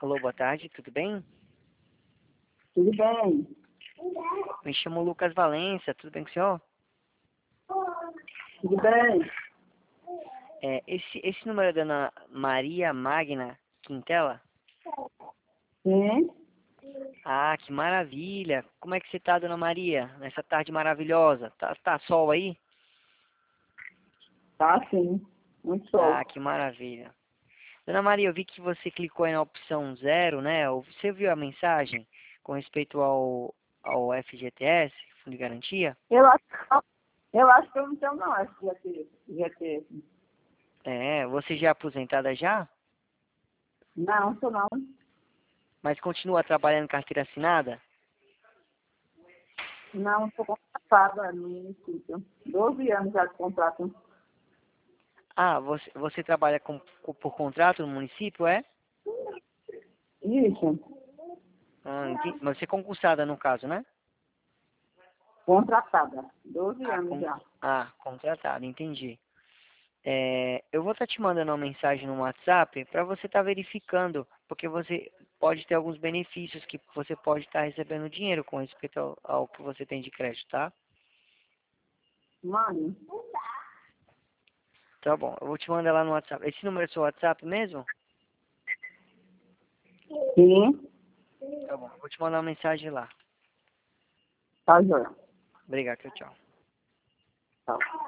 Alô, boa tarde, tudo bem? Tudo bem? Me chamo Lucas Valência, tudo bem com o senhor? Tudo bem? Esse número é da Dona Maria Magna Quintela? Sim? Ah, que maravilha! Como é que você tá, Dona Maria, nessa tarde maravilhosa? Tá sol aí? Tá sim. Muito Ah, sol. que maravilha. Dona Maria, eu vi que você clicou aí na opção zero, né? Você viu a mensagem com respeito ao FGTS, Fundo de Garantia? Eu acho que eu não tenho não, acho que ia ter. Você já é aposentada já? Não, sou não. Mas continua trabalhando em carteira assinada? Não, sou contratada no município. 12 anos já de contrato. Ah, você trabalha por contrato no município, é? Isso, Mas você é concursada no caso, né? contratada. 12 anos já. Contratada, entendi. Eu vou estar te mandando uma mensagem no WhatsApp para você estar verificando, porque você pode ter alguns benefícios que você pode estar recebendo dinheiro com respeito ao que você tem de crédito, tá? Mãe? Tá bom, eu vou te mandar lá no WhatsApp. Esse número é seu WhatsApp mesmo? Sim. Tá bom, eu vou te mandar uma mensagem lá. Tá, joia. Obrigado, tchau. Tá.